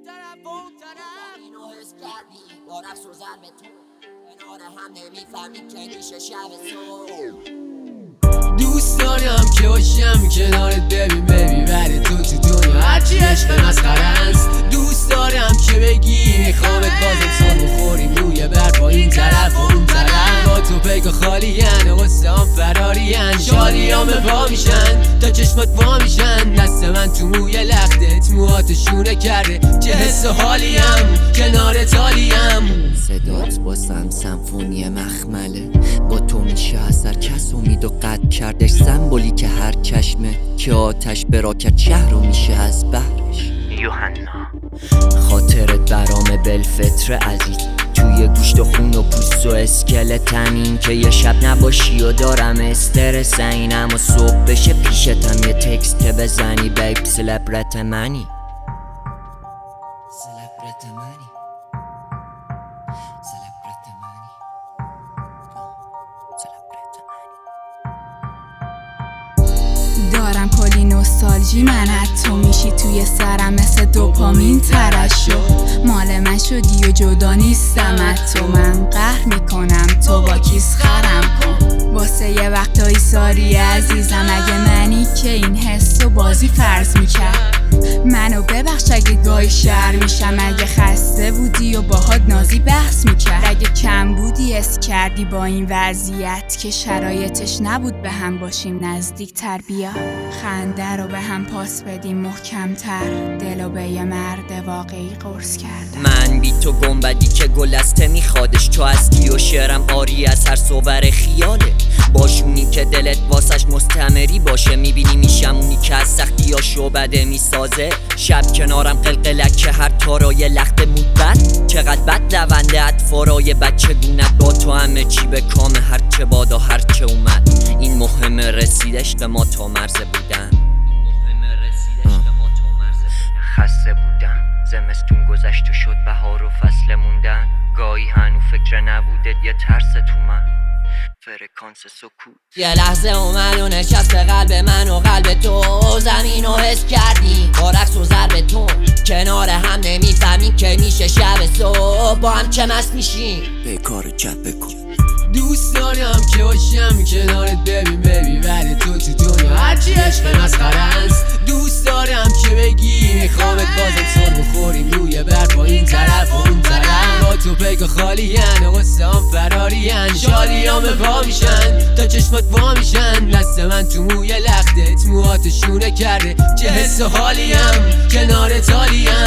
طرف و اون طرف اینو حس کردی با رقص و ضرب تو کنار هم نمیفهمی که میشه شب صبح. دوست دارم که باشم کنارت ببری تو دنیا هرچی عشق مسخره است. دوست دارم که بگی میخوامت بازم سر بخوریم روی برف با این طرف و اون طرف. با تو پیکا خالیان غصه هم فرارین شادی هم پا میشن تا چشمات وا میشن. دست من تو موی لختت موهاتشونه کرده چه حس و حالیم کنارت حالیم. صدات باسم سمفونی مخمله با تو میشه اثر کس امید و قد کردش سمبولی که هر چشمه که آتش براکت شهر رو میشه از بحرش. یوحنا خاطرت برام بلفتر عزیز توی گوشت و خون و پوست و اسکلتم که یه شب نباشی و دارم استرس اینم و صبح بشه پیشتم یه تکست بزنی بیب سلبرت منی سلبرت منی سلبرت منی سلبرت منی. دارم کلی نوستالژی من تو میشی توی سرم مثل دوپامین ترشو مال من شدی و جدا نیستم از تو. من قهر میکنم تو با کیس خرم کن واسه یه وقتایی ساری عزیزم. اگه منی که این حس و بازی فرض میکرد منو ببخش اگه گاهی شر میشم. اگه خسته بودی و باهات نازی بحث میکرد اگه کم بودی اس کردی با این وضعیت که شرایطش نبود به هم باشیم نزدیک تر. بیا خنده رو به هم پاس بدیم محکم تر دلو به یه مرد واقعی قرص کرده. من بی تو گنبدی که گلسته میخوادش تو هستی و شعرم آری از هر صور خیاله. باشونی که دلت واسش مستمری باشه میبینی میشم اونی که از سختی یا شعبده میسازه. شب کنارم قلقلک که هر تارای لخت مدبت چقدر بد لونده اطفارای بچه گونت با تو همه چی به کام هرچه بادا هرچه اومد. این مهم رسید عشق ما تا مرز بودن خسته بودم زمستون گذشت و شد بهار و فصل موندن. گاهی هنو فکر نبوده یه ترس تو من فرکانس سکوت. یه لحظه اومد و نشست قلب من و قلب تو زمین رو حس کردی با رقص و ضرب تو کنار هم نمیفهمیم که میشه شب صبح با هم چه مست میشیم به کار جد بکن. دوست دارم که باشم کنارت ببری تو دنیا هرچی عشق مسخره است. دوست دارم که بگی میخوامت بازم سر بخوریم روی برف با این طرف و اون طرف. با تو پیکا خالیان غصه هم فرارین شادی هم پا میشن تا چشمات وا میشن. دست من تو موی لختت موهاتشونه کرده چه حس و حالیم کنارت حالیم.